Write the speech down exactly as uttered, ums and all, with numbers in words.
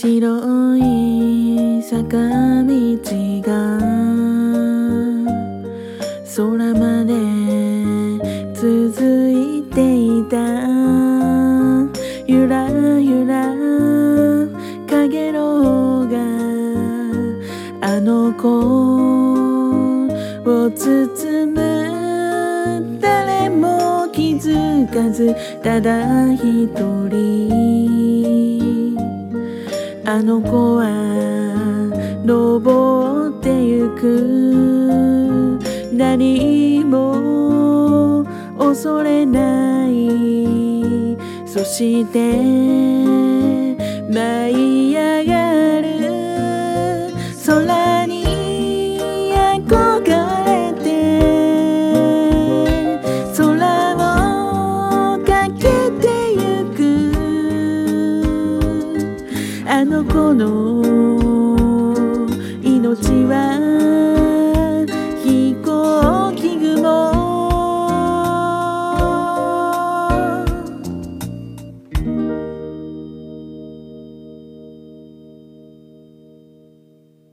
白い坂道が空まで続いていた。ゆらゆらかげろうがあの子を包む。誰も気づかずただ一人あの子は登ってゆく。何も恐れない。そして舞い上がる空に憧れて空を駆けてゆく。あの子の